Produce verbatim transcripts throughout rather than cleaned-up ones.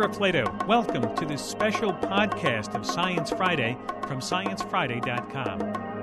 Rufflato. Welcome to this special podcast of Science Friday from science friday dot com.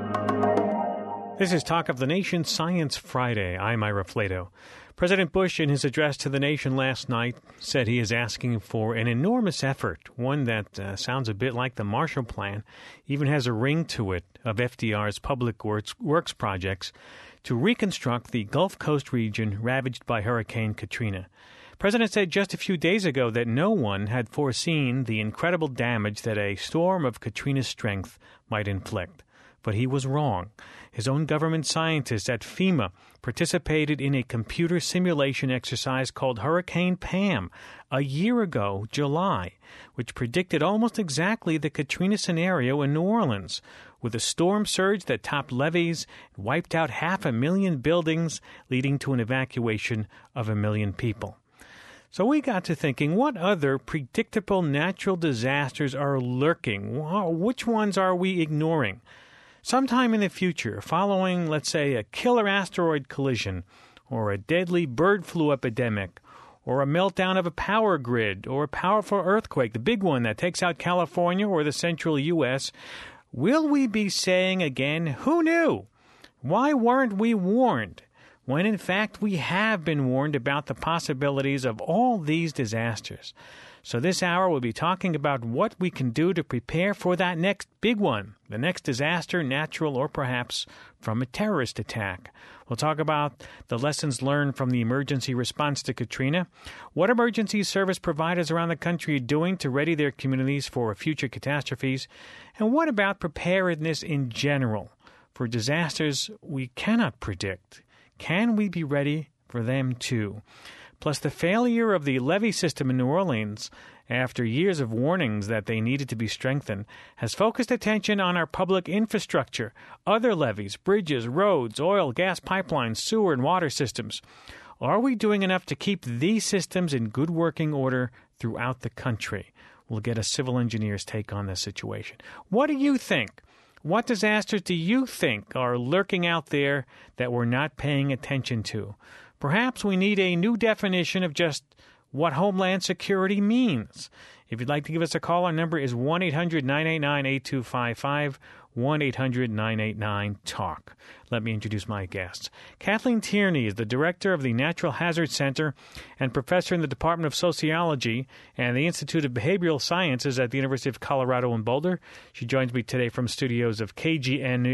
This is Talk of the Nation, Science Friday. I'm Ira Flato. President Bush, in his address to the nation last night, said he is asking for an enormous effort, one that uh, sounds a bit like the Marshall Plan, even has a ring to it, of F D R's public works, works projects to reconstruct the Gulf Coast region ravaged by Hurricane Katrina. The President said just a few days ago that no one had foreseen the incredible damage that a storm of Katrina's strength might inflict. But he was wrong. His own government scientists at FEMA participated in a computer simulation exercise called Hurricane Pam a year ago, July, which predicted almost exactly the Katrina scenario in New Orleans, with a storm surge that topped levees and wiped out half a million buildings, leading to an evacuation of a million people. So we got to thinking, what other predictable natural disasters are lurking? Which ones are we ignoring? Sometime in the future, following, let's say, a killer asteroid collision, or a deadly bird flu epidemic, or a meltdown of a power grid, or a powerful earthquake, the big one that takes out California or the central U S, will we be saying again, who knew? Why weren't we warned? When in fact we have been warned about the possibilities of all these disasters. So this hour we'll be talking about what we can do to prepare for that next big one, the next disaster, natural or perhaps from a terrorist attack. We'll talk about the lessons learned from the emergency response to Katrina, what emergency service providers around the country are doing to ready their communities for future catastrophes, and what about preparedness in general for disasters we cannot predict. Can we be ready for them too? Plus, the failure of the levee system in New Orleans, after years of warnings that they needed to be strengthened, has focused attention on our public infrastructure, other levees, bridges, roads, oil, gas pipelines, sewer, and water systems. Are we doing enough to keep these systems in good working order throughout the country? We'll get a civil engineer's take on this situation. What do you think? What disasters do you think are lurking out there that we're not paying attention to? Perhaps we need a new definition of just what Homeland Security means. If you'd like to give us a call, our number is one eight hundred nine eight nine eight two five five, one eight hundred nine eight nine talk. Let me introduce my guests. Kathleen Tierney is the director of the Natural Hazard Center and professor in the Department of Sociology and the Institute of Behavioral Sciences at the University of Colorado in Boulder. She joins me today from studios of K G N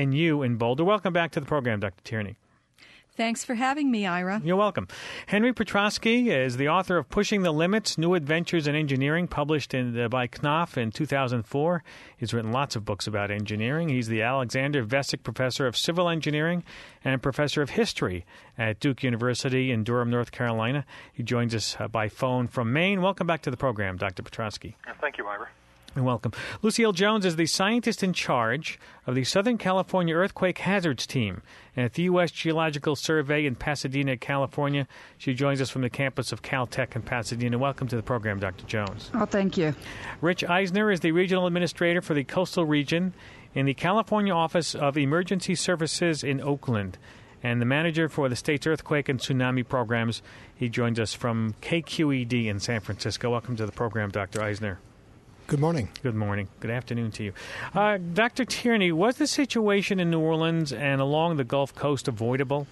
U in Boulder. Welcome back to the program, Doctor Tierney. Thanks for having me, Ira. You're welcome. Henry Petroski is the author of Pushing the Limits, New Adventures in Engineering, published in, uh, by Knopf in two thousand four. He's written lots of books about engineering. He's the Alexander Vesic Professor of Civil Engineering and Professor of History at Duke University in Durham, North Carolina. He joins us uh, by phone from Maine. Welcome back to the program, Doctor Petroski. Thank you, Ira. You're welcome. Lucille Jones is the scientist in charge of the Southern California Earthquake Hazards Team at the U S Geological Survey in Pasadena, California. She joins us from the campus of Caltech in Pasadena. Welcome to the program, Doctor Jones. Oh, thank you. Rich Eisner is the regional administrator for the coastal region in the California Office of Emergency Services in Oakland and the manager for the state's earthquake and tsunami programs. He joins us from K Q E D in San Francisco. Welcome to the program, Doctor Eisner. Good morning. Good morning. Good afternoon to you. Uh, Doctor Tierney, was the situation in New Orleans and along the Gulf Coast avoidable?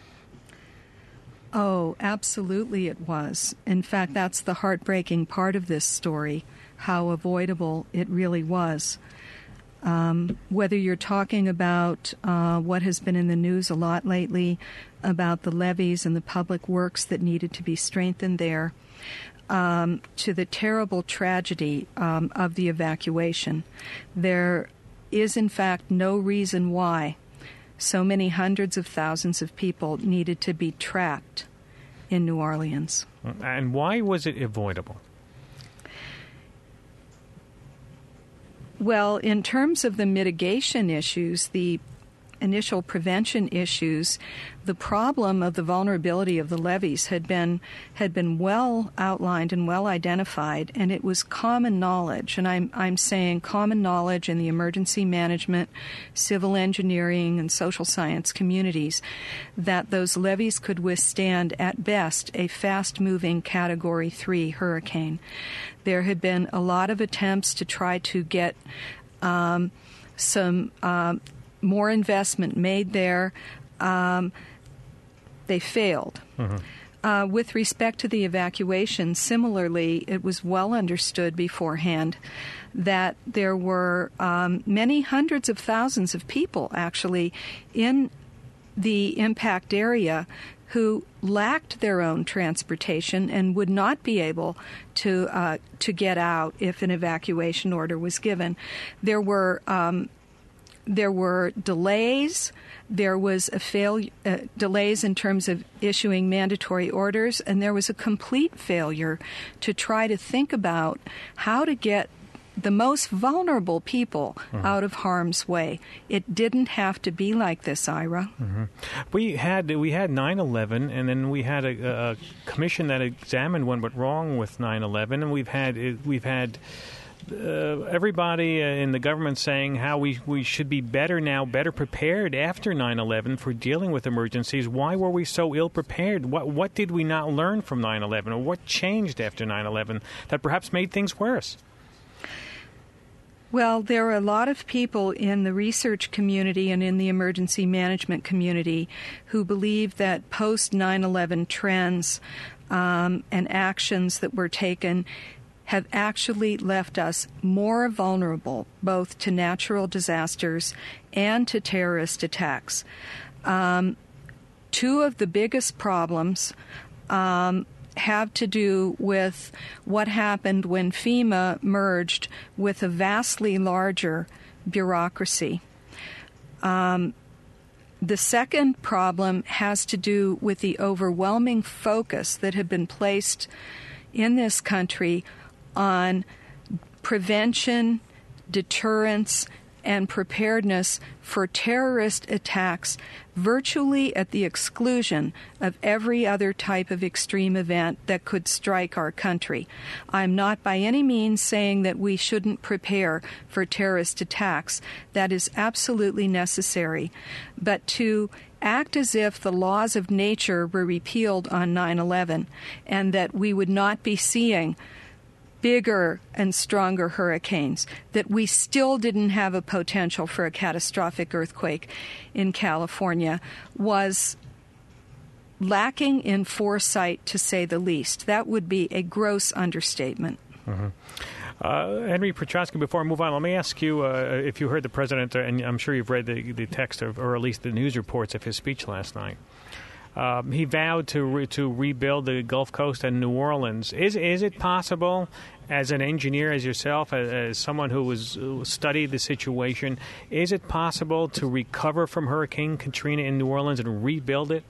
Oh, absolutely it was. In fact, that's the heartbreaking part of this story, how avoidable it really was. Um, whether you're talking about uh, what has been in the news a lot lately, about the levees and the public works that needed to be strengthened there, Um, to the terrible tragedy um, of the evacuation. There is, in fact, no reason why so many hundreds of thousands of people needed to be trapped in New Orleans. And why was it avoidable? Well, in terms of the mitigation issues, the initial prevention issues, the problem of the vulnerability of the levees had been had been well outlined and well identified, and it was common knowledge. And I'm I'm saying common knowledge in the emergency management, civil engineering, and social science communities that those levees could withstand at best a fast-moving Category three hurricane. There had been a lot of attempts to try to get um, some um, more investment made there. Um, they failed. Mm-hmm. Uh, with respect to the evacuation, similarly, it was well understood beforehand that there were um, many hundreds of thousands of people actually in the impact area who lacked their own transportation and would not be able to uh, to get out if an evacuation order was given. There were um, there were delays. There was a fail uh, delays in terms of issuing mandatory orders, and there was a complete failure to try to think about how to get the most vulnerable people mm-hmm. out of harm's way. It didn't have to be like this, Ira. Mm-hmm. We had we had nine eleven, and then we had a, a commission that examined what went wrong with nine eleven, and we've had we've had uh, everybody in the government saying how we, we should be better now, better prepared after nine eleven for dealing with emergencies. Why were we so ill prepared? What what did we not learn from nine eleven, or what changed after nine eleven that perhaps made things worse? Well, there are a lot of people in the research community and in the emergency management community who believe that post nine eleven trends um, and actions that were taken have actually left us more vulnerable both to natural disasters and to terrorist attacks. Um, two of the biggest problems um, have to do with what happened when FEMA merged with a vastly larger bureaucracy. Um, the second problem has to do with the overwhelming focus that had been placed in this country on prevention, deterrence, and preparedness for terrorist attacks virtually at the exclusion of every other type of extreme event that could strike our country. I'm not by any means saying that we shouldn't prepare for terrorist attacks. That is absolutely necessary. But to act as if the laws of nature were repealed on nine eleven and that we would not be seeing bigger and stronger hurricanes, that we still didn't have a potential for a catastrophic earthquake in California, was lacking in foresight, to say the least. That would be a gross understatement. Mm-hmm. Uh, Henry Petrosky, before I move on, let me ask you uh, if you heard the president, and I'm sure you've read the, the text of, or at least the news reports of his speech last night. Um, he vowed to re- to rebuild the Gulf Coast and New Orleans. Is is it possible, as an engineer, as yourself, as, as someone who was who studied the situation, is it possible to recover from Hurricane Katrina in New Orleans and rebuild it?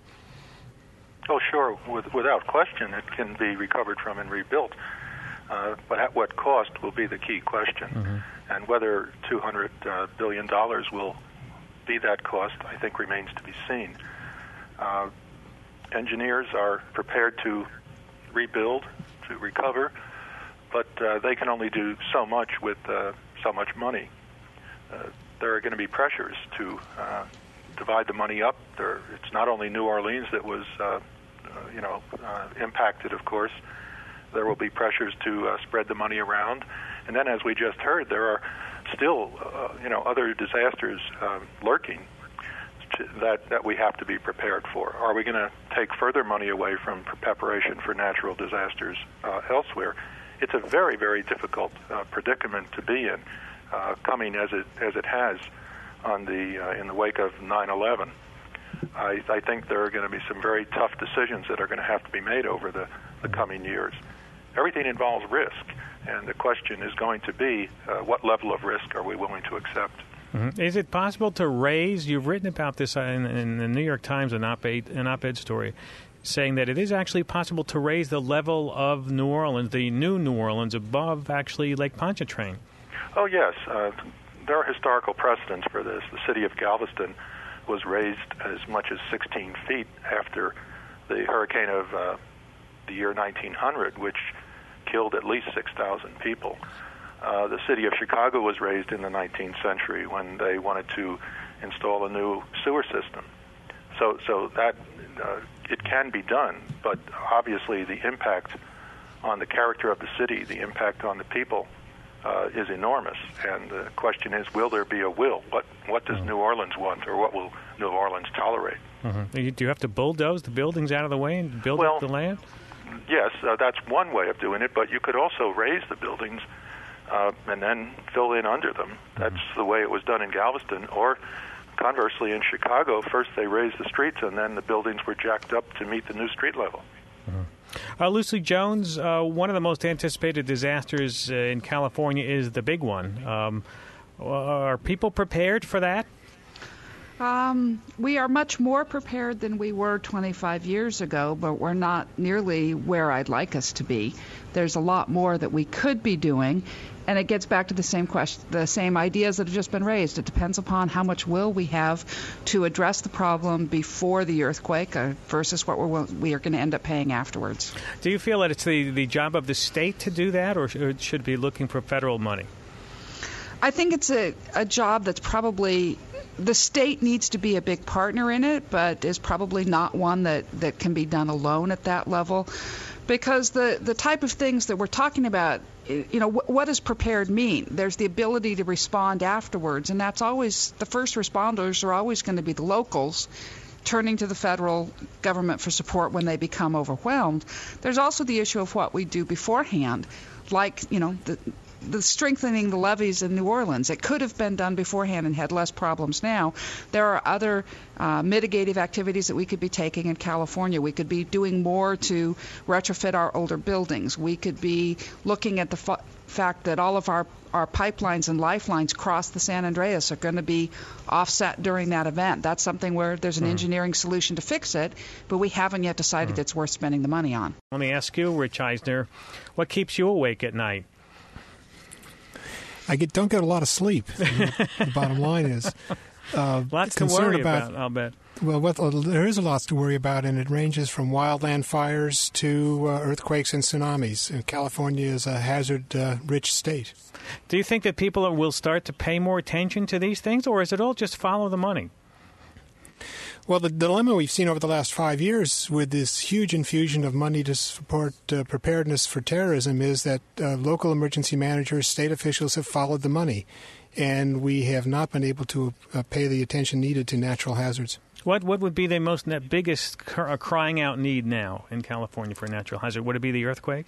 Oh, sure. With, without question, it can be recovered from and rebuilt. Uh, but at what cost will be the key question. Mm-hmm. And whether two hundred billion dollars will be that cost, I think, remains to be seen. Uh, Engineers are prepared to rebuild, to recover, but uh, they can only do so much with uh, so much money. Uh, there are going to be pressures to uh, divide the money up. There, it's not only New Orleans that was, uh, uh, you know, uh, impacted, of course. There will be pressures to uh, spread the money around. And then, as we just heard, there are still, uh, you know, other disasters uh, lurking that, that we have to be prepared for. Are we going to take further money away from preparation for natural disasters uh, elsewhere? It's a very, very difficult uh, predicament to be in, uh, coming as it as it has on the uh, in the wake of nine eleven. I, I think there are going to be some very tough decisions that are going to have to be made over the, the coming years. Everything involves risk, and the question is going to be uh, what level of risk are we willing to accept? Mm-hmm. Is it possible to raise, you've written about this in, in the New York Times, an op-ed, an op-ed story, saying that it is actually possible to raise the level of New Orleans, the new New Orleans, above actually Lake Pontchartrain? Oh, yes. Uh, there are historical precedents for this. The city of Galveston was raised as much as sixteen feet after the hurricane of uh, the year nineteen hundred, which killed at least six thousand people. Uh, the city of Chicago was raised in the nineteenth century when they wanted to install a new sewer system. So, so that uh, it can be done, but obviously the impact on the character of the city, the impact on the people, uh, is enormous. And the question is, will there be a will? What what does mm-hmm. New Orleans want, or what will New Orleans tolerate? Mm-hmm. Do you have to bulldoze the buildings out of the way and build well, up the land? Yes, uh, that's one way of doing it, but you could also raise the buildings uh, and then fill in under them. That's mm-hmm. the way it was done in Galveston. Or conversely, in Chicago, first they raised the streets and then the buildings were jacked up to meet the new street level. Mm-hmm. Uh, Lucy Jones, uh, one of the most anticipated disasters uh, in California is the big one. Um, are people prepared for that? Um, we are much more prepared than we were twenty-five years ago, but we're not nearly where I'd like us to be. There's a lot more that we could be doing, and it gets back to the same question, the same ideas that have just been raised. It depends upon how much will we have to address the problem before the earthquake uh, versus what we're, we are going to end up paying afterwards. Do you feel that it's the, the job of the state to do that, or should it be looking for federal money? I think it's a, a job that's probably... The state needs to be a big partner in it, but is probably not one that, that can be done alone at that level. Because the, the type of things that we're talking about, you know, wh- what does prepared mean? There's the ability to respond afterwards, and that's always, the first responders are always going to be the locals, turning to the federal government for support when they become overwhelmed. There's also the issue of what we do beforehand, like, you know, the the strengthening the levees in New Orleans. It could have been done beforehand and had less problems now. There are other uh, mitigative activities that we could be taking in California. We could be doing more to retrofit our older buildings. We could be looking at the fa- fact that all of our, our pipelines and lifelines across the San Andreas are going to be offset during that event. That's something where there's an mm. engineering solution to fix it, but we haven't yet decided mm. it's worth spending the money on. Let me ask you, Rich Eisner, what keeps you awake at night? I get, don't get a lot of sleep. The bottom line is. Uh, Lots to worry about, about, I'll bet. Well, what, uh, there is a lot to worry about, and it ranges from wildland fires to uh, earthquakes and tsunamis. And California is a hazard-rich uh, state. Do you think that people will start to pay more attention to these things, or is it all just follow the money? Well, the dilemma we've seen over the last five years with this huge infusion of money to support uh, preparedness for terrorism is that uh, local emergency managers, state officials have followed the money, and we have not been able to uh, pay the attention needed to natural hazards. What what would be the most biggest cr- crying out need now in California for a natural hazard? Would it be the earthquake?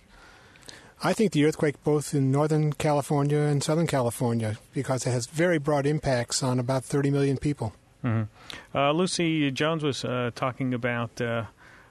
I think the earthquake both in Northern California and Southern California, because it has very broad impacts on about thirty million people. Mm-hmm. Uh, Lucy Jones was uh, talking about uh,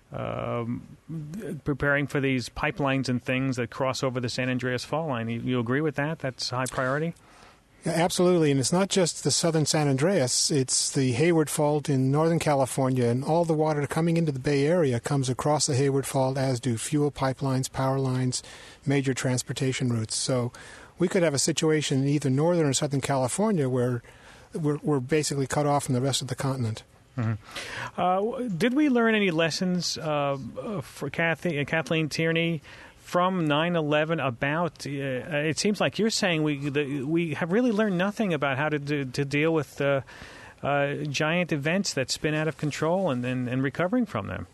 um, preparing for these pipelines and things that cross over the San Andreas Fault line. You, you agree with that? That's high priority? Yeah, absolutely, and it's not just the southern San Andreas. It's the Hayward Fault in Northern California, and all the water coming into the Bay Area comes across the Hayward Fault, as do fuel pipelines, power lines, major transportation routes. So we could have a situation in either Northern or Southern California where We're, we're basically cut off from the rest of the continent. Mm-hmm. Uh, did we learn any lessons uh, for Kathy, uh, Kathleen Tierney from nine eleven about, uh, it seems like you're saying we the, we have really learned nothing about how to do, to deal with uh, uh, giant events that spin out of control and, and, and recovering from them?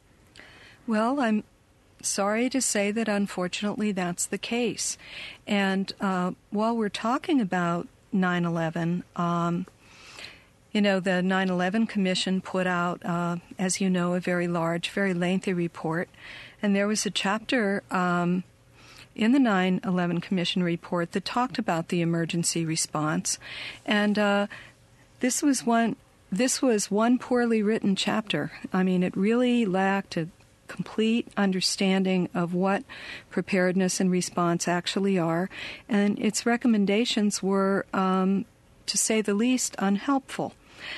Well, I'm sorry to say that unfortunately that's the case. And uh, while we're talking about nine eleven, um, you know, the nine eleven Commission put out, uh, as you know, a very large, very lengthy report. And there was a chapter um, in the nine eleven Commission report that talked about the emergency response. And uh, this was one this was one poorly written chapter. I mean, it really lacked a complete understanding of what preparedness and response actually are, and its recommendations were, um, to say the least, unhelpful.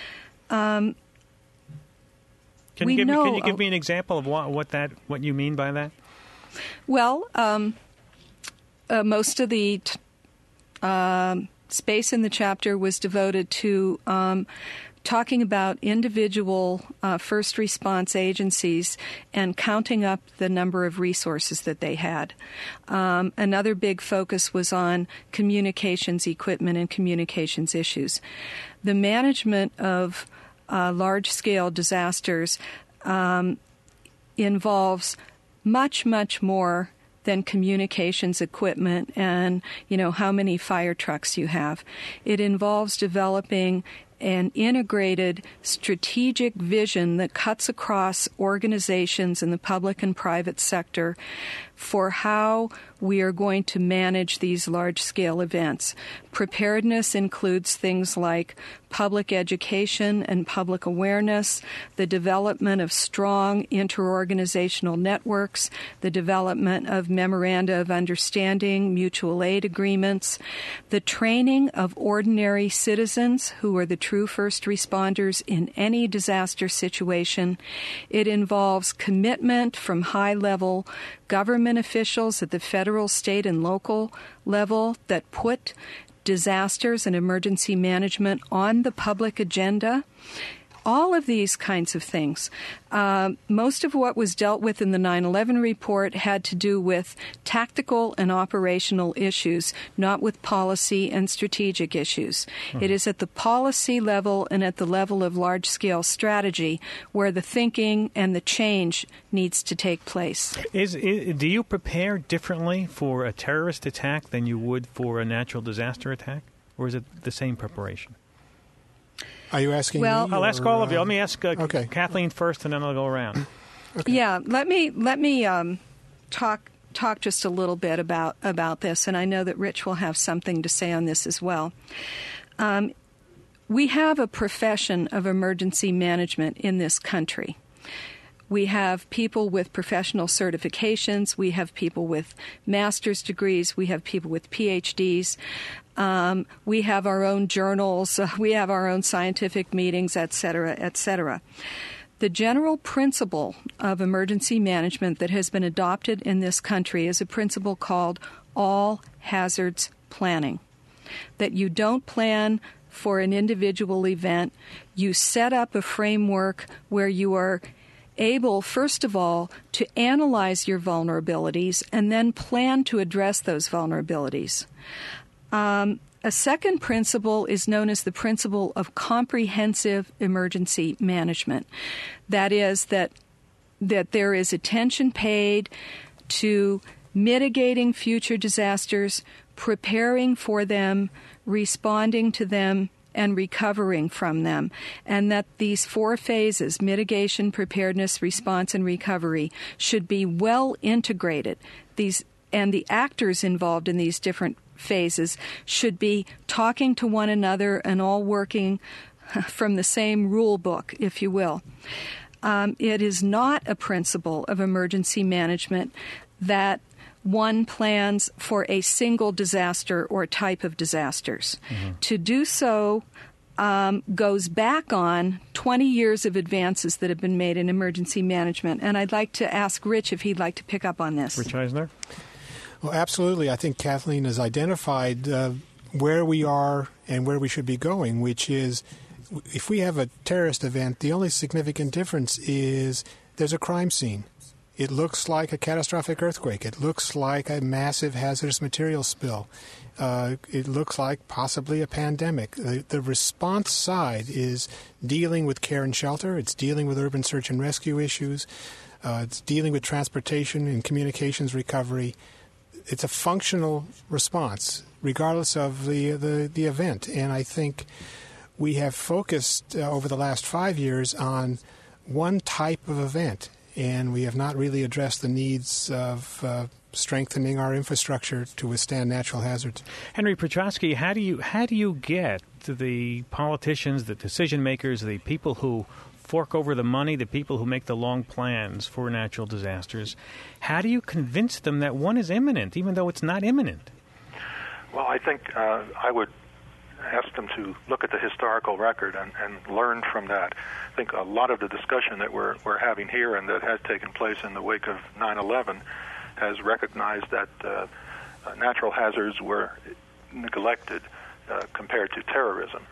Um, can, you give know, me, can you give me an example of what, what that what you mean by that? Well, um, uh, most of the t- uh, space in the chapter was devoted to um, talking about individual uh, first response agencies and counting up the number of resources that they had. Um, another big focus was on communications equipment and communications issues. The management of uh, large-scale disasters um, involves much, much more than communications equipment and, you know, how many fire trucks you have. It involves developing an integrated strategic vision that cuts across organizations in the public and private sector for how we are going to manage these large-scale events. Preparedness includes things like public education and public awareness, the development of strong interorganizational networks, the development of memoranda of understanding, mutual aid agreements, the training of ordinary citizens who are the true first responders in any disaster situation. It involves commitment from high-level government officials at the federal, state, and local level that put disasters and emergency management on the public agenda. All of these kinds of things. Uh, most of what was dealt with in the nine eleven report had to do with tactical and operational issues, not with policy and strategic issues. Hmm. It is at the policy level and at the level of large-scale strategy where the thinking and the change needs to take place. Is, is do you prepare differently for a terrorist attack than you would for a natural disaster attack? Or is it the same preparation? Are you asking well, me? I'll or, ask all of you. uh, Let me ask uh, okay. Kathleen first, and then I'll go around. Okay. Yeah, let me let me um, talk talk just a little bit about about this, and I know that Rich will have something to say on this as well. Um, we have a profession of emergency management in this country. We have people with professional certifications. We have people with master's degrees. We have people with P H Ds. Um, we have our own journals. Uh, we have our own scientific meetings, et cetera, et cetera. The general principle of emergency management that has been adopted in this country is a principle called all hazards planning, that you don't plan for an individual event. You set up a framework where you are able, first of all, to analyze your vulnerabilities and then plan to address those vulnerabilities. Um, a second principle is known as the principle of comprehensive emergency management. That is that that there is attention paid to mitigating future disasters, preparing for them, responding to them, and recovering from them, and that these four phases, mitigation, preparedness, response, and recovery, should be well integrated. These and the actors involved in these different phases should be talking to one another and all working from the same rule book, if you will. Um, it is not a principle of emergency management that one plans for a single disaster or type of disasters. Mm-hmm. To do so um, goes back on twenty years of advances that have been made in emergency management. And I'd like to ask Rich if he'd like to pick up on this. Rich Eisner? Well, absolutely. I think Kathleen has identified uh, where we are and where we should be going, which is if we have a terrorist event, the only significant difference is there's a crime scene. It looks like a catastrophic earthquake. It looks like a massive hazardous material spill. Uh, it looks like possibly a pandemic. The, the response side is dealing with care and shelter. It's dealing with urban search and rescue issues. Uh, it's dealing with transportation and communications recovery. It's a functional response, regardless of the, the, the event. And I think we have focused uh, over the last five years on one type of event, and we have not really addressed the needs of uh, strengthening our infrastructure to withstand natural hazards. Henry Petrosky, how do you how do you get to the politicians, the decision makers, the people who fork over the money, the people who make the long plans for natural disasters, how do you convince them that one is imminent, even though it's not imminent? Well, I think uh, I would ask them to look at the historical record and, and learn from that. I think a lot of the discussion that we're, we're having here and that has taken place in the wake of nine eleven has recognized that uh, natural hazards were neglected uh, compared to terrorism.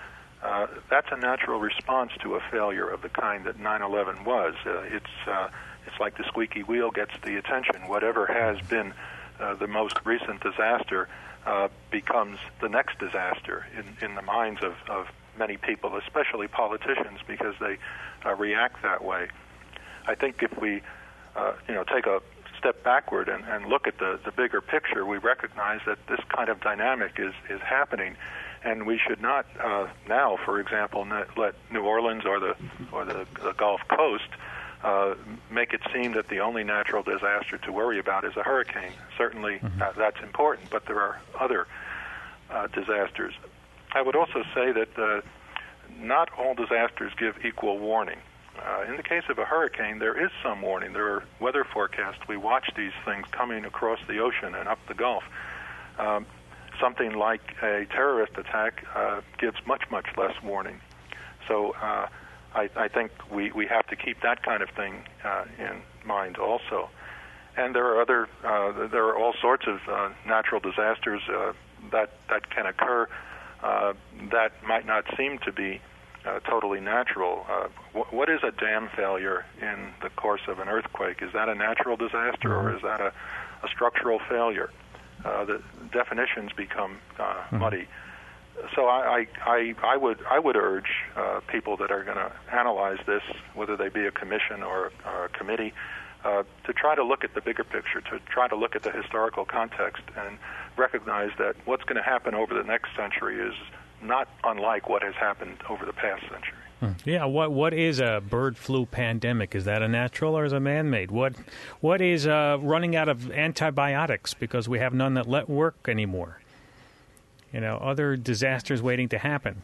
uh, that's a natural response to a failure of the kind that nine eleven was. Uh, it's uh, it's like the squeaky wheel gets the attention. Whatever has been uh, the most recent disaster uh, becomes the next disaster in, in the minds of, of many people, especially politicians, because they uh, react that way. I think if we, uh, you know, take a step backward and, and look at the, the bigger picture, we recognize that this kind of dynamic is, is happening, and we should not uh, now, for example, not let New Orleans or the or the, the Gulf Coast uh, make it seem that the only natural disaster to worry about is a hurricane. Certainly, mm-hmm. uh, that's important, but there are other uh, disasters. I would also say that uh, not all disasters give equal warning. Uh, in the case of a hurricane, there is some warning. There are weather forecasts. We watch these things coming across the ocean and up the Gulf. Um, something like a terrorist attack uh, gives much, much less warning. So uh, I, I think we, we have to keep that kind of thing uh, in mind also. And there are other, uh, there are all sorts of uh, natural disasters uh, that, that can occur uh, that might not seem to be Uh, totally natural. Uh, wh- what is a dam failure in the course of an earthquake? Is that a natural disaster, or is that a, a structural failure? Uh, the definitions become uh, mm-hmm. muddy. So I, I, I, I would I would urge uh, people that are going to analyze this, whether they be a commission or, or a committee, uh, to try to look at the bigger picture, to try to look at the historical context, and recognize that what's going to happen over the next century is not unlike what has happened over the past century. Hmm. Yeah, what what is a bird flu pandemic? Is that a natural or is it man-made? What what is uh, running out of antibiotics because we have none that let work anymore? You know, other disasters waiting to happen.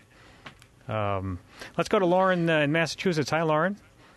Um, let's go to Lauren uh, in Massachusetts. Hi, Lauren.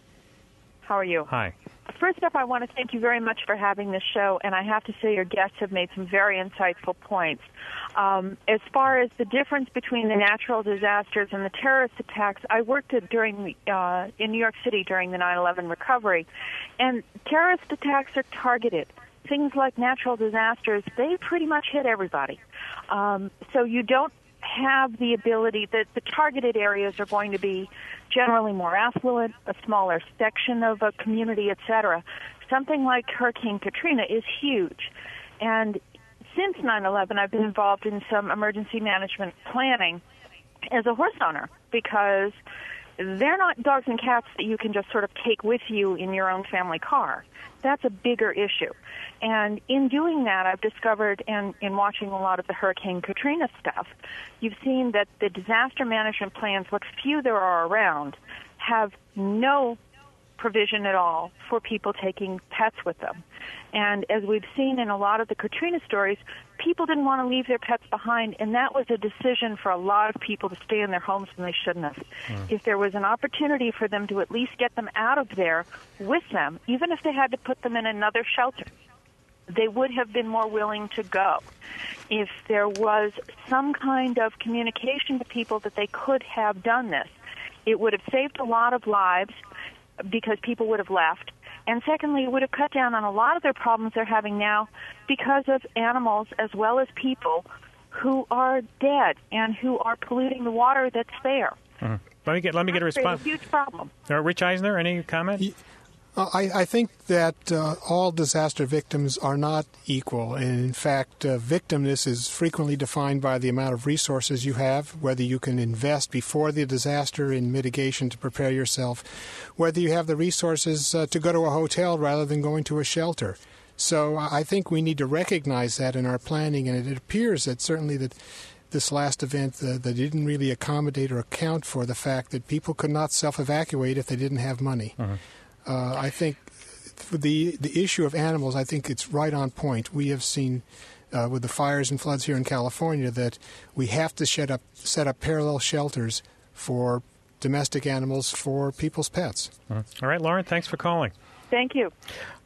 How are you? Hi. First up, I want to thank you very much for having this show, and I have to say your guests have made some very insightful points. Um, as far as the difference between the natural disasters and the terrorist attacks, I worked at during uh, in New York City during the nine eleven recovery, and terrorist attacks are targeted. Things like natural disasters, they pretty much hit everybody. Um, so you don't have the ability that the targeted areas are going to be generally more affluent, a smaller section of a community, et cetera. Something like Hurricane Katrina is huge. And since nine eleven, I've been involved in some emergency management planning as a horse owner because they're not dogs and cats that you can just sort of take with you in your own family car. That's a bigger issue. And in doing that, I've discovered, and in watching a lot of the Hurricane Katrina stuff, you've seen that the disaster management plans, what few there are around, have no provision at all for people taking pets with them. And as we've seen in a lot of the Katrina stories, people didn't want to leave their pets behind, and that was a decision for a lot of people to stay in their homes when they shouldn't have. Mm. If there was an opportunity for them to at least get them out of there with them, even if they had to put them in another shelter, they would have been more willing to go. If there was some kind of communication to people that they could have done this, it would have saved a lot of lives because people would have left. And secondly, it would have cut down on a lot of their problems they're having now because of animals as well as people who are dead and who are polluting the water that's there. Mm-hmm. Let me get let me get a response. It's a huge problem. Uh, Rich Eisner, any comment? He, uh, I, I think that uh, all disaster victims are not equal. And in fact, uh, victimness is frequently defined by the amount of resources you have, whether you can invest before the disaster in mitigation to prepare yourself, whether you have the resources uh, to go to a hotel rather than going to a shelter. So I think we need to recognize that in our planning, and it appears that certainly that this last event uh, that didn't really accommodate or account for the fact that people could not self-evacuate if they didn't have money. Mm-hmm. Uh, I think for the the issue of animals, I think it's right on point. We have seen uh, with the fires and floods here in California that we have to set up set up parallel shelters for domestic animals for people's pets. Mm-hmm. All right, Lauren, thanks for calling. Thank you.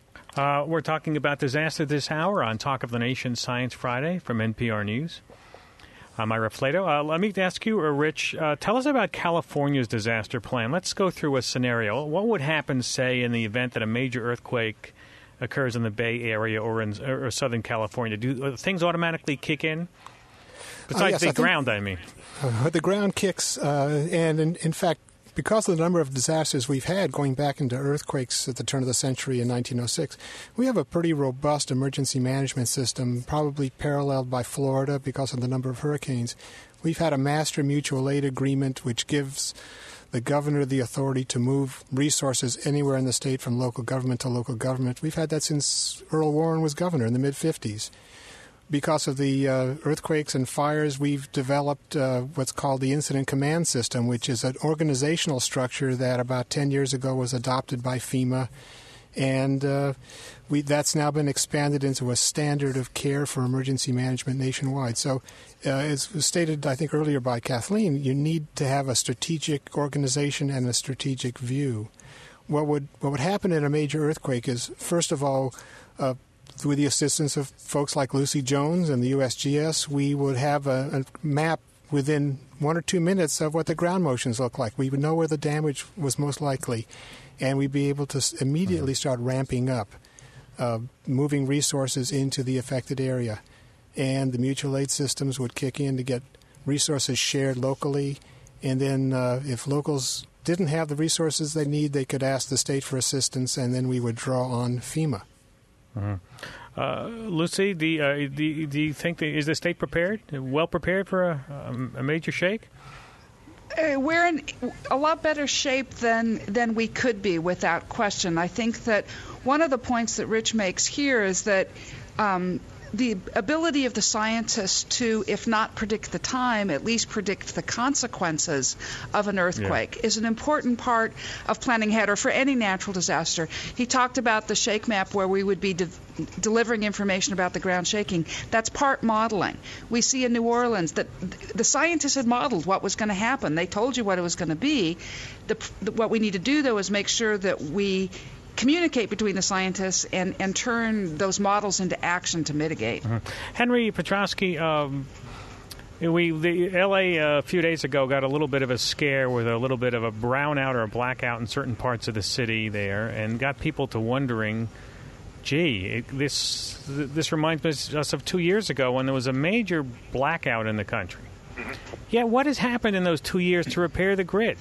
Uh, we're talking about disaster this hour on Talk of the Nation Science Friday from N P R News. I'm Ira Flato. Uh, let me ask you, uh, Rich, uh, tell us about California's disaster plan. Let's go through a scenario. What would happen, say, in the event that a major earthquake occurs in the Bay Area or in or Southern California? Do uh, things automatically kick in? Besides uh, yes, the I ground, I mean. Uh, the ground kicks, uh, and in, in fact, because of the number of disasters we've had going back into earthquakes at the turn of the century in nineteen oh six, we have a pretty robust emergency management system, probably paralleled by Florida because of the number of hurricanes. We've had a master mutual aid agreement which gives the governor the authority to move resources anywhere in the state from local government to local government. We've had that since Earl Warren was governor in the mid-fifties. Because of the uh, earthquakes and fires, we've developed uh, what's called the Incident Command System, which is an organizational structure that about ten years ago was adopted by FEMA. And uh, we, that's now been expanded into a standard of care for emergency management nationwide. So uh, as was stated, I think, earlier by Kathleen, you need to have a strategic organization and a strategic view. What would, what would happen in a major earthquake is, first of all, uh, with the assistance of folks like Lucy Jones and the U S G S, we would have a, a map within one or two minutes of what the ground motions look like. We would know where the damage was most likely, and we'd be able to immediately start ramping up, uh, moving resources into the affected area. And the mutual aid systems would kick in to get resources shared locally, and then uh, if locals didn't have the resources they need, they could ask the state for assistance, and then we would draw on FEMA. Mm-hmm. Uh, Lucy, do you, uh, do, you, do you think that, is the state prepared, well prepared for a, a major shake? Uh, we're in a lot better shape than than we could be, without question. I think that one of the points that Rich makes here is that um, the ability of the scientists to, if not predict the time, at least predict the consequences of an earthquake yeah. is an important part of planning ahead, or for any natural disaster. He talked about the shake map where we would be de- delivering information about the ground shaking. That's part modeling. We see in New Orleans that the scientists had modeled what was going to happen. They told you what it was going to be. The, the, what we need to do, though, is make sure that we communicate between the scientists and, and turn those models into action to mitigate. Mm-hmm. Henry Petrosky, um, we the L A uh, a few days ago got a little bit of a scare with a little bit of a brownout or a blackout in certain parts of the city there, and got people to wondering, gee, it, this this reminds us of two years ago when there was a major blackout in the country. Mm-hmm. Yeah, what has happened in those two years to repair the grid?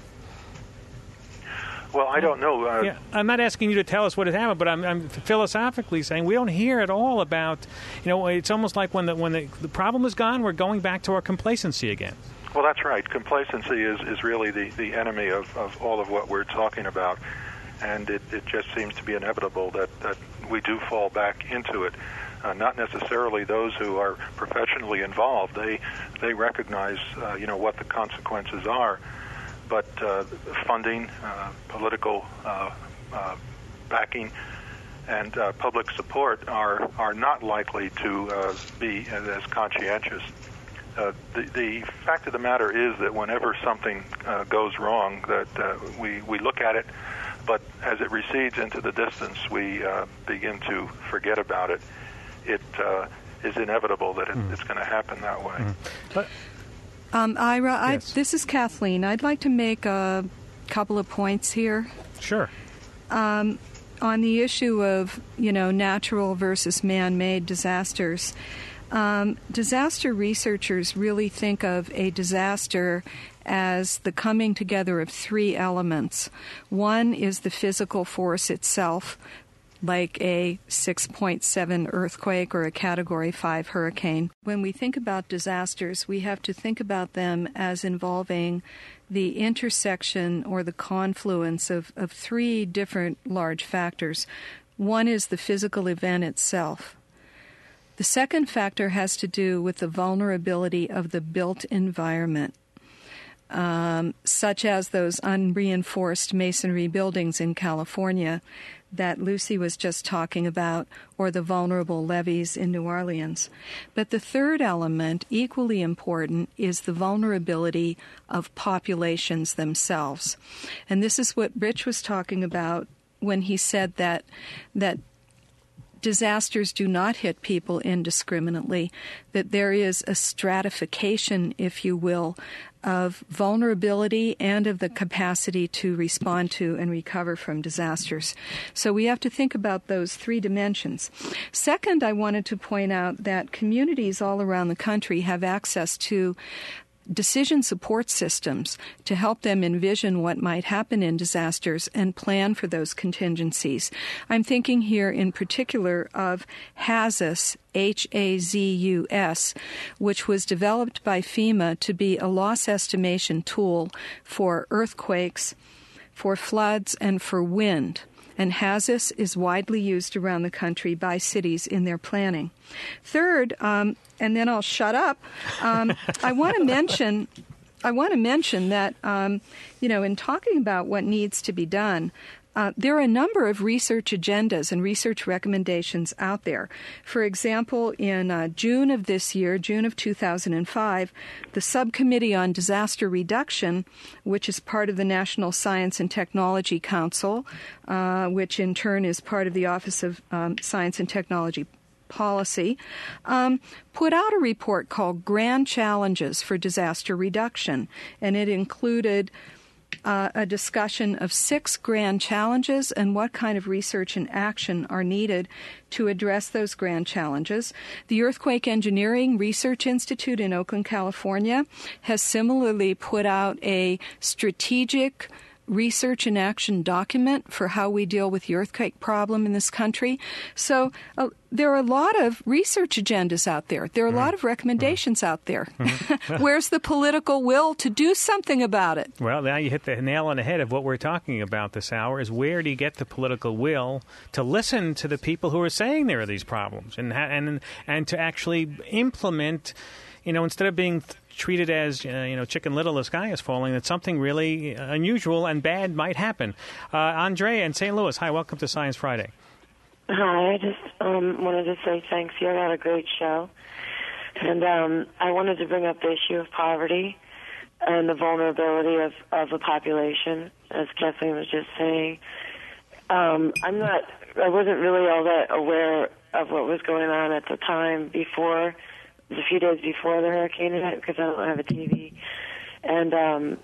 Well, I don't know. Uh, yeah, I'm not asking you to tell us what has happened, but I'm, I'm philosophically saying we don't hear at all about, you know, it's almost like when the when the, the problem is gone, we're going back to our complacency again. Well, that's right. Complacency is, is really the, the enemy of, of all of what we're talking about, and it, it just seems to be inevitable that, that we do fall back into it. Uh, not necessarily those who are professionally involved. They they recognize, uh, you know, what the consequences are. But uh, funding, uh, political uh, uh, backing, and uh, public support are, are not likely to uh, be as conscientious. Uh, the, the fact of the matter is that whenever something uh, goes wrong, that uh, we, we look at it, but as it recedes into the distance, we uh, begin to forget about it. It uh, is inevitable that it, mm. it's going to happen that way. Mm. But Um, Ira, I, yes. this is Kathleen. I'd like to make a couple of points here. Sure. Um, on the issue of, you know, natural versus man-made disasters, um, disaster researchers really think of a disaster as the coming together of three elements. One is the physical force itself, like a six point seven earthquake or a Category five hurricane. When we think about disasters, we have to think about them as involving the intersection or the confluence of, of three different large factors. One is the physical event itself. The second factor has to do with the vulnerability of the built environment, um, such as those unreinforced masonry buildings in California that Lucy was just talking about, or the vulnerable levees in New Orleans. But the third element, equally important, is the vulnerability of populations themselves. And this is what Rich was talking about when he said that that disasters do not hit people indiscriminately, that there is a stratification, if you will, of vulnerability and of the capacity to respond to and recover from disasters. So we have to think about those three dimensions. Second, I wanted to point out that communities all around the country have access to decision support systems to help them envision what might happen in disasters and plan for those contingencies. I'm thinking here in particular of HAZUS, H A Z U S, which was developed by FEMA to be a loss estimation tool for earthquakes, for floods, and for wind. And HAZUS is widely used around the country by cities in their planning. Third, um, and then I'll shut up. Um, I want to mention, I want to mention that um, you know, in talking about what needs to be done, Uh, there are a number of research agendas and research recommendations out there. For example, in uh, June of this year, June of two thousand five, the Subcommittee on Disaster Reduction, which is part of the National Science and Technology Council, uh, which in turn is part of the Office of um, Science and Technology Policy, um, put out a report called Grand Challenges for Disaster Reduction, and it included Uh, a discussion of six grand challenges and what kind of research and action are needed to address those grand challenges. The Earthquake Engineering Research Institute in Oakland, California, has similarly put out a strategic research and action document for how we deal with the earthquake problem in this country. So uh, there are a lot of research agendas out there. There are a lot of recommendations out there. Mm-hmm. Where's the political will to do something about it? Well, now you hit the nail on the head of what we're talking about this hour, is where do you get the political will to listen to the people who are saying there are these problems and and and to actually implement, you know, instead of being th- treated as, uh, you know, Chicken Little, the sky is falling, that something really unusual and bad might happen. Uh, Andre in Saint Louis, hi, welcome to Science Friday. Hi, I just um, wanted to say thanks. You had a great show. And um, I wanted to bring up the issue of poverty and the vulnerability of, of the population, as Kathleen was just saying. Um, I'm not, I wasn't really all that aware of what was going on at the time before, a few days before the hurricane hit, because I don't have a T V. And um,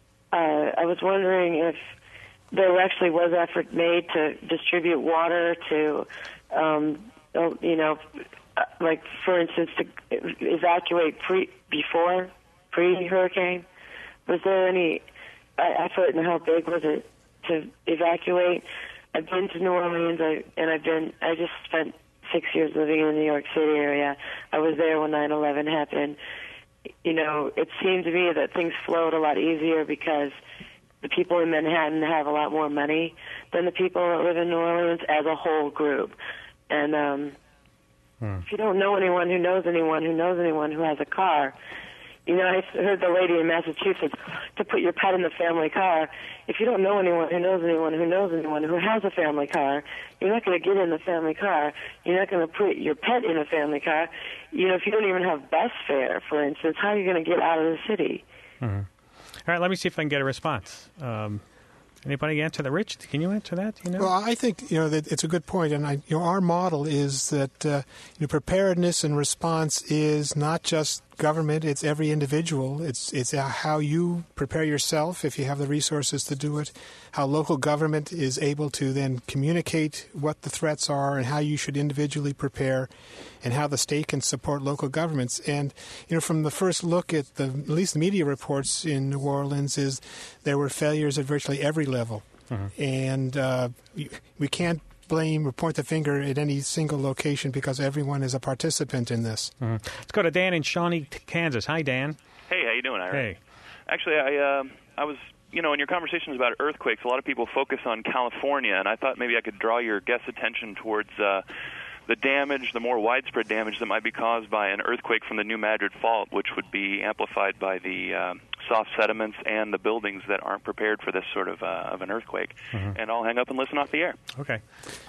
uh, I was wondering if there actually was effort made to distribute water to, um, you know, like, for instance, to evacuate pre before, pre-hurricane. Was there any effort, and how big was it to evacuate? I've been to New Orleans, I, and I've been, I just spent six years living in the New York City area. I was there when nine eleven happened. You know, it seemed to me that things flowed a lot easier because the people in Manhattan have a lot more money than the people that live in New Orleans as a whole group. And um, hmm. if you don't know anyone who knows anyone who knows anyone who has a car, you know, I heard the lady in Massachusetts to put your pet in the family car. If you don't know anyone who knows anyone who knows anyone who has a family car, you're not going to get in the family car. You're not going to put your pet in a family car. You know, if you don't even have bus fare, for instance, how are you going to get out of the city? Mm-hmm. All right, let me see if I can get a response. Um, anybody answer that? Rich, can you answer that? You know? Well, I think, you know, that it's a good point, and I, you know, our model is that uh, you know, preparedness and response is not just government, it's every individual. It's it's how you prepare yourself if you have the resources to do it, how local government is able to then communicate what the threats are and how you should individually prepare, and how the state can support local governments. And, you know, from the first look at the, at least the media reports in New Orleans, is there were failures at virtually every level. Mm-hmm. And uh, we can't blame or point the finger at any single location because everyone is a participant in this. Mm-hmm. Let's go to Dan in Shawnee, Kansas. Hi, Dan. Hey, how you doing, Ira? Hey. Actually, I uh, I was, you know, in your conversations about earthquakes, a lot of people focus on California, and I thought maybe I could draw your guest's attention towards uh, the damage, the more widespread damage that might be caused by an earthquake from the New Madrid Fault, which would be amplified by the uh, soft sediments and the buildings that aren't prepared for this sort of uh, of an earthquake. Mm-hmm. And I'll hang up and listen off the air. Okay.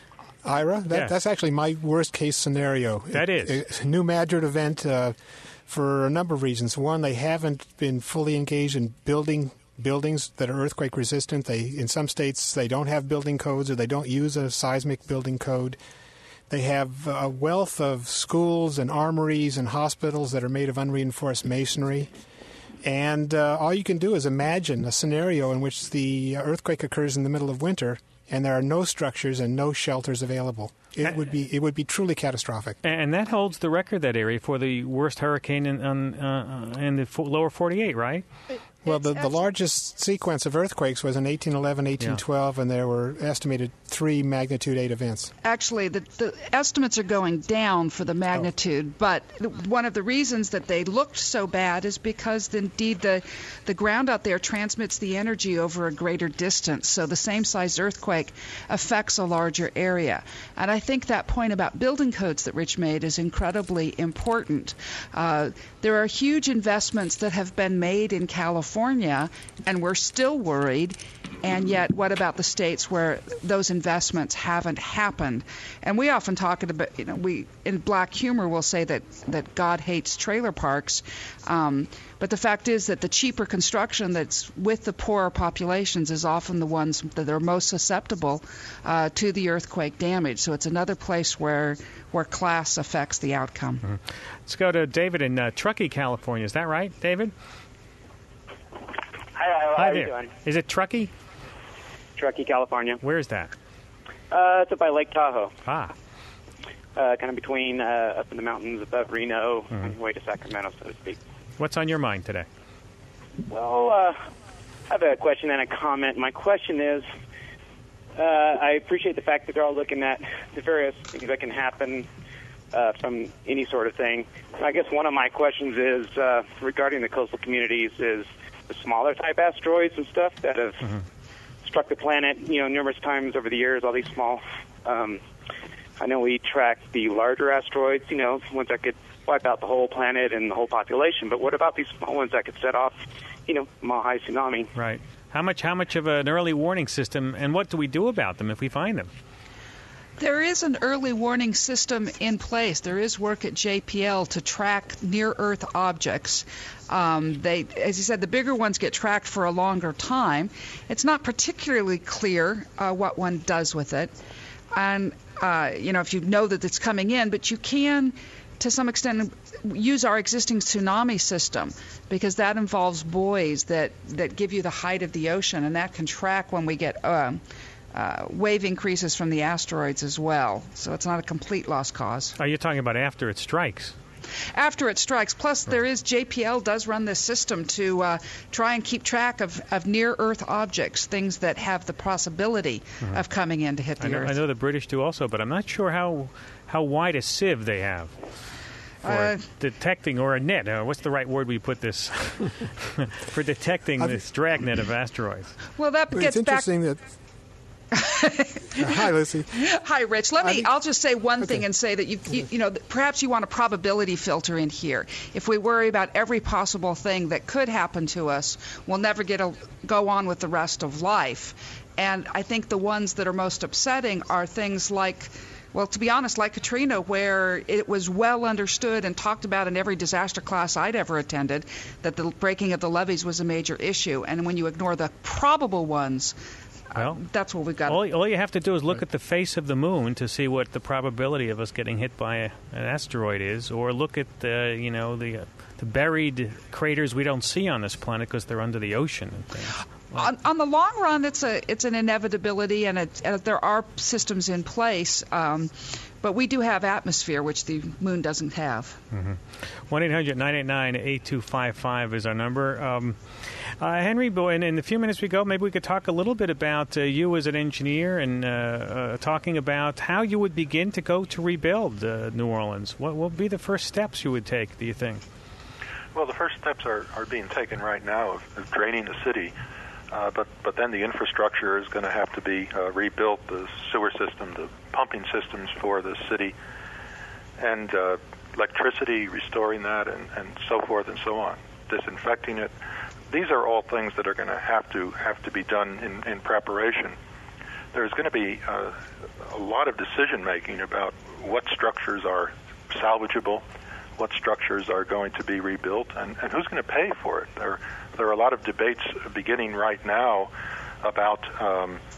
Ira, that, yeah. that's actually my worst-case scenario. That is. A New Madrid event uh, for a number of reasons. One, they haven't been fully engaged in building buildings that are earthquake-resistant. They, in some states, they don't have building codes or they don't use a seismic building code. They have a wealth of schools and armories and hospitals that are made of unreinforced masonry. And uh, all you can do is imagine a scenario in which the earthquake occurs in the middle of winter and there are no structures and no shelters available. It would be it would be truly catastrophic. And that holds the record, that area, for the worst hurricane in, on, uh, in the lower forty-eight, right? Well, the, the largest sequence of earthquakes was in eighteen eleven, eighteen twelve, yeah. and there were estimated three magnitude eight events. Actually, the, the estimates are going down for the magnitude, oh. but one of the reasons that they looked so bad is because, indeed, the, the ground out there transmits the energy over a greater distance, so the same-sized earthquake affects a larger area. And I think that point about building codes that Rich made is incredibly important. Uh, there are huge investments that have been made in California, and we're still worried. And yet, what about the states where those investments haven't happened? And we often talk about, you know, we in black humor will say that, that God hates trailer parks. Um, but the fact is that the cheaper construction that's with the poorer populations is often the ones that are most susceptible uh, to the earthquake damage. So it's another place where where class affects the outcome. Mm-hmm. Let's go to David in uh, Truckee, California. Is that right, David? Hi, how Hi are there. you doing? Is it Truckee? Truckee, California. Where is that? Uh, it's up by Lake Tahoe. Ah. Uh, kind of between uh, up in the mountains above Reno, Mm-hmm. on your way to Sacramento, so to speak. What's on your mind today? Well, uh, I have a question and a comment. My question is, uh, I appreciate the fact that they're all looking at the various things that can happen uh, from any sort of thing. I guess one of my questions is uh, regarding the coastal communities is the smaller type asteroids and stuff that have mm-hmm. struck the planet, you know, numerous times over the years, all these small, um, I know we track the larger asteroids, you know, ones that could wipe out the whole planet and the whole population, but what about these small ones that could set off, you know, a high tsunami? Right. How much, how much of an early warning system, and what do we do about them if we find them? There is an early warning system in place. There is work at J P L to track near-Earth objects. Um, they, as you said, the bigger ones get tracked for a longer time. It's not particularly clear uh, what one does with it, and uh, you know, if you know that it's coming in, but you can, to some extent, use our existing tsunami system, because that involves buoys that that give you the height of the ocean, and that can track when we get Uh, Uh, wave increases from the asteroids as well. So it's not a complete lost cause. Are you talking about after it strikes? After it strikes. Plus, there is J P L does run this system to uh, try and keep track of, of near-Earth objects, things that have the possibility mm-hmm. of coming in to hit the I know, Earth. I know the British do also, but I'm not sure how how wide a sieve they have for Uh, detecting, or a net. Uh, what's the right word we put this? For detecting I've, this dragnet of asteroids. Well, that well, gets it's interesting back... that... Hi, Lucy. Hi, Rich. Let me. think, I'll just say one okay. thing and say that you, you, you know, perhaps you want a probability filter in here. If we worry about every possible thing that could happen to us, we'll never get a go on with the rest of life. And I think the ones that are most upsetting are things like, well, to be honest, like Katrina, where it was well understood and talked about in every disaster class I'd ever attended that the breaking of the levees was a major issue. And when you ignore the probable ones, Well, uh, that's what we've got. All, all you have to do is look at the face of the moon to see what the probability of us getting hit by a, an asteroid is, or look at the, you know, the uh, the buried craters we don't see on this planet because they're under the ocean and things. Well, On, on the long run, it's a it's an inevitability, and, it, and there are systems in place. Um, but we do have atmosphere, which the moon doesn't have. one eight hundred nine eight nine eight two five five is our number. Um, uh, Henry, in, in the few minutes we go, maybe we could talk a little bit about uh, you as an engineer and uh, uh, talking about how you would begin to go to rebuild uh, New Orleans. What would be the first steps you would take, do you think? Well, the first steps are, are being taken right now of, of draining the city. Uh, but but then the infrastructure is going to have to be uh, rebuilt, the sewer system, the pumping systems for the city, and uh, electricity, restoring that, and, and so forth and so on, disinfecting it. These are all things that are going to have to have to be done in, in preparation. There's going to be uh, a lot of decision making about what structures are salvageable, what structures are going to be rebuilt, and, and who's going to pay for it. There, there are a lot of debates beginning right now about um,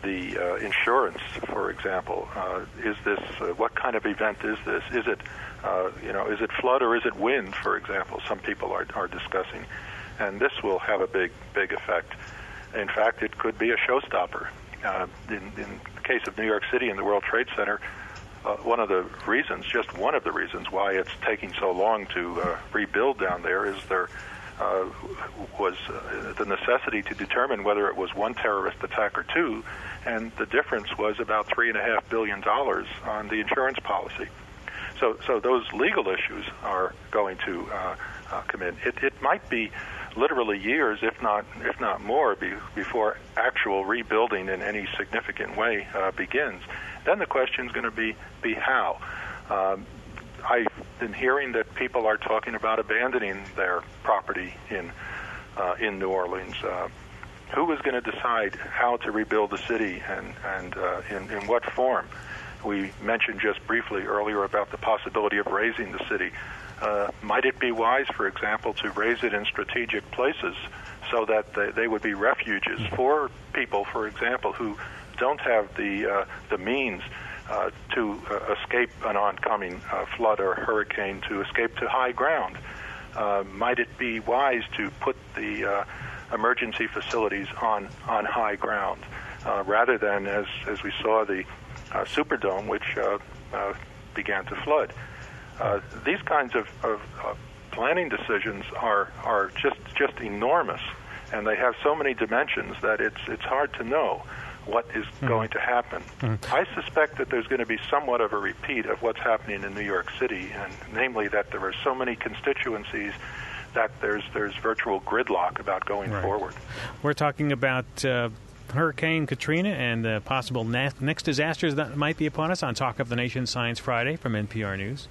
the uh, insurance, for example. Uh, is this uh, what kind of event is this? Is it uh, you know is it flood or is it wind, for example? Some people are are discussing, and this will have a big big effect. In fact, it could be a showstopper. Uh, in, in the case of New York City and the World Trade Center, uh, one of the reasons, just one of the reasons why it's taking so long to uh, rebuild down there is there uh, was uh, the necessity to determine whether it was one terrorist attack or two, and the difference was about three and a half billion dollars on the insurance policy. So, so those legal issues are going to uh, uh, come in. It, it might be literally years, if not if not more, be, before actual rebuilding in any significant way uh, begins. Then the question is going to be be how. Um, I've been hearing that people are talking about abandoning their property in uh, in New Orleans. Uh, who is going to decide how to rebuild the city and and uh, in in what form? We mentioned just briefly earlier about the possibility of raising the city. Uh, might it be wise, for example, to raise it in strategic places so that they, they would be refuges for people, for example, who don't have the uh, the means uh, to uh, escape an oncoming uh, flood or hurricane, to escape to high ground? Uh, might it be wise to put the uh, emergency facilities on, on high ground uh, rather than, as, as we saw, the uh, Superdome, which uh, uh, began to flood? Uh, these kinds of, of uh, planning decisions are are just just enormous, and they have so many dimensions that it's it's hard to know what is mm-hmm. going to happen. Mm-hmm. I suspect that there's going to be somewhat of a repeat of what's happening in New York City, and namely that there are so many constituencies that there's there's virtual gridlock about going right. forward. We're talking about Uh Hurricane Katrina and the possible next disasters that might be upon us on Talk of the Nation Science Friday from N P R News.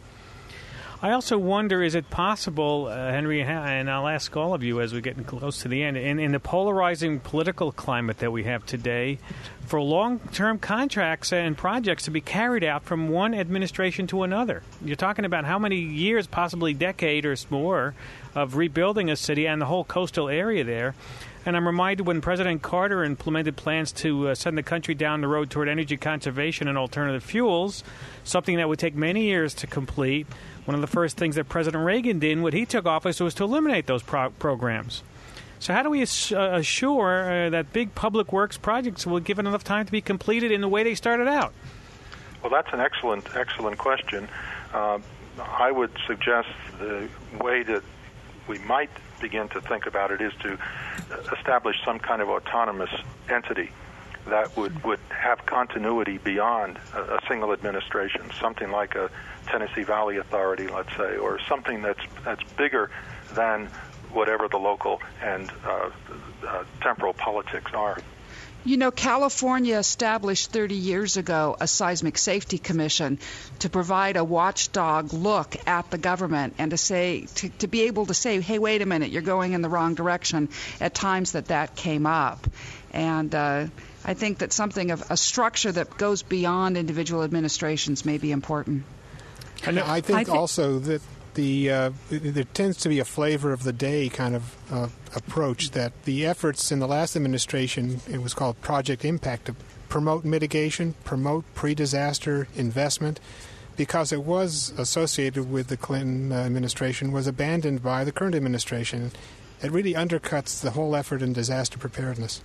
I also wonder, is it possible, uh, Henry, and I'll ask all of you as we get close to the end, in, in the polarizing political climate that we have today, for long-term contracts and projects to be carried out from one administration to another? You're talking about how many years, possibly decade or more, of rebuilding a city and the whole coastal area there. And I'm reminded when President Carter implemented plans to uh, send the country down the road toward energy conservation and alternative fuels, something that would take many years to complete. One of the first things that President Reagan did when he took office was to eliminate those pro- programs. So how do we ass- uh, assure uh, that big public works projects will give it enough time to be completed in the way they started out? Well, that's an excellent, excellent question. Uh, I would suggest the way that we might begin to think about it is to establish some kind of autonomous entity that would, would have continuity beyond a, a single administration, something like a Tennessee Valley Authority, let's say, or something that's that's bigger than whatever the local and uh, uh, temporal politics are. You know, California established thirty years ago a seismic safety commission to provide a watchdog look at the government and to say to, to be able to say, hey, wait a minute, you're going in the wrong direction at times that that came up. And uh, I think that something of a structure that goes beyond individual administrations may be important. And I think I th- also that the uh, there tends to be a flavor of the day kind of uh, approach that the efforts in the last administration, it was called Project Impact, to promote mitigation, promote pre-disaster investment, because it was associated with the Clinton uh, administration, was abandoned by the current administration. It really undercuts the whole effort in disaster preparedness.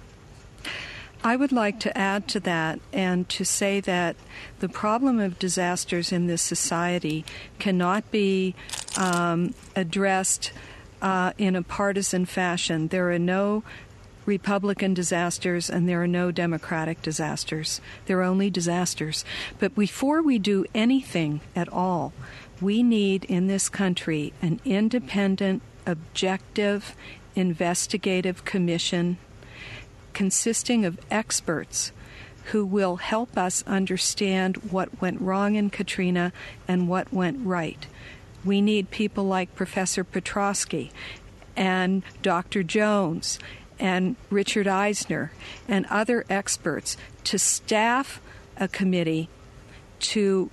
I would like to add to that and to say that the problem of disasters in this society cannot be um, addressed uh, in a partisan fashion. There are no Republican disasters and there are no Democratic disasters. There are only disasters. But before we do anything at all, we need in this country an independent, objective, investigative commission consisting of experts who will help us understand what went wrong in Katrina and what went right. We need people like Professor Petrosky and Doctor Jones and Richard Eisner and other experts to staff a committee to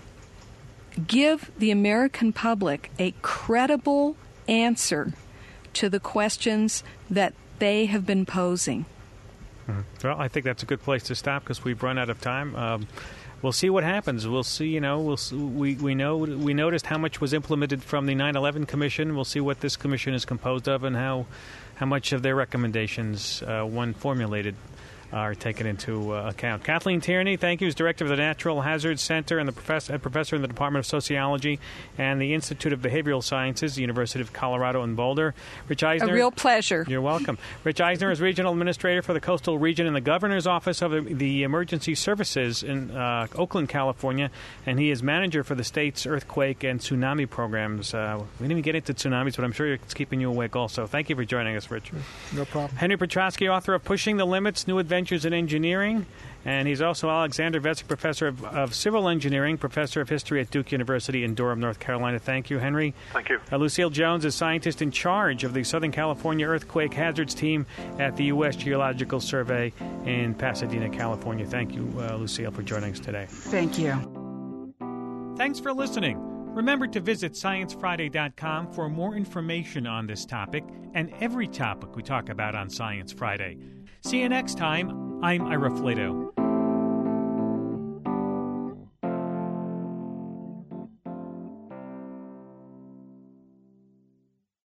give the American public a credible answer to the questions that they have been posing. Mm-hmm. Well, I think that's a good place to stop because we've run out of time. Um, we'll see what happens. We'll see. You know, we'll see, we we know we noticed how much was implemented from the nine eleven Commission. We'll see what this commission is composed of and how how much of their recommendations, uh, when formulated, are taken into uh, account. Kathleen Tierney, thank you, as Director of the Natural Hazards Center and the professor, and professor in the Department of Sociology and the Institute of Behavioral Sciences, the University of Colorado in Boulder. Rich Eisner. A real pleasure. You're welcome. Rich Eisner is Regional Administrator for the Coastal Region in the Governor's Office of the Emergency Services in uh, Oakland, California, and he is Manager for the state's earthquake and tsunami programs. Uh, we didn't even get into tsunamis, but I'm sure it's keeping you awake also. Thank you for joining us, Rich. No problem. Henry Petrosky, author of Pushing the Limits, New Adventures in Engineering, and he's also Alexander Vesic Professor of, of Civil Engineering, Professor of History at Duke University in Durham, North Carolina. Thank you, Henry. Thank you. Uh, Lucille Jones is scientist in charge of the Southern California Earthquake Hazards Team at the U S Geological Survey in Pasadena, California. Thank you, uh, Lucille, for joining us today. Thank you. Thanks for listening. Remember to visit science friday dot com for more information on this topic and every topic we talk about on Science Friday. See you next time. I'm Ira Flato.